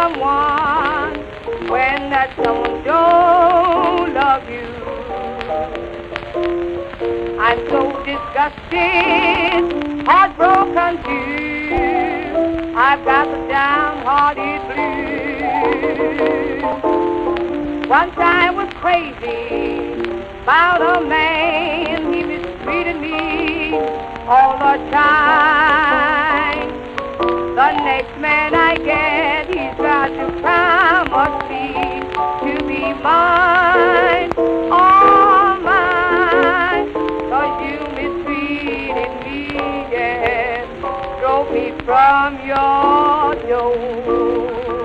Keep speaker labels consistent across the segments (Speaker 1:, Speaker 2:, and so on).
Speaker 1: someone when that someone don't love you. I'm so disgusted, heartbroken too. I've got the downhearted blues. Once I was crazy about a man, he mistreated me all the time. The next man I get, he's got to promise me to be mine, all mine. 'Cause you mistreated me, yes, drove me from your door.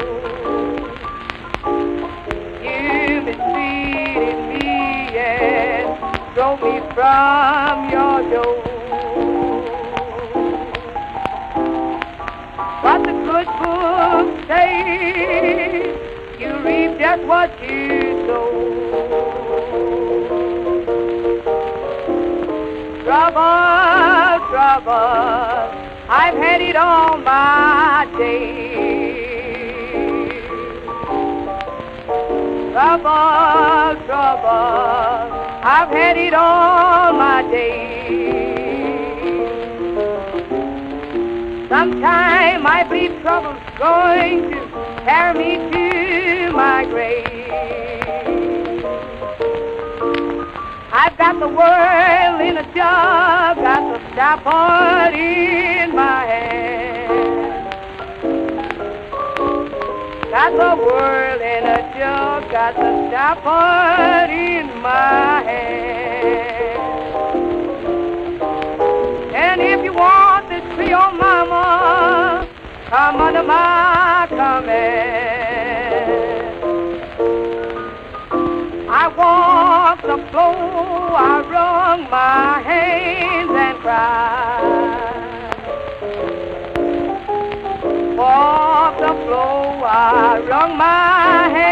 Speaker 1: You mistreated me, yes, drove me from your door. But the good book says you reap just what you sow. Trouble, trouble, I've had it all my days. Trouble, trouble, I've had it all my days. Sometime I believe trouble's going to carry me to my grave. I've got the world in a jug, got the stopper in my hand. Got the world in a jug, got the stopper in my hand. And if you want this Creole mama, come under my command. I walked the floor, I wrung my hands and cried. Walked the floor, I wrung my hands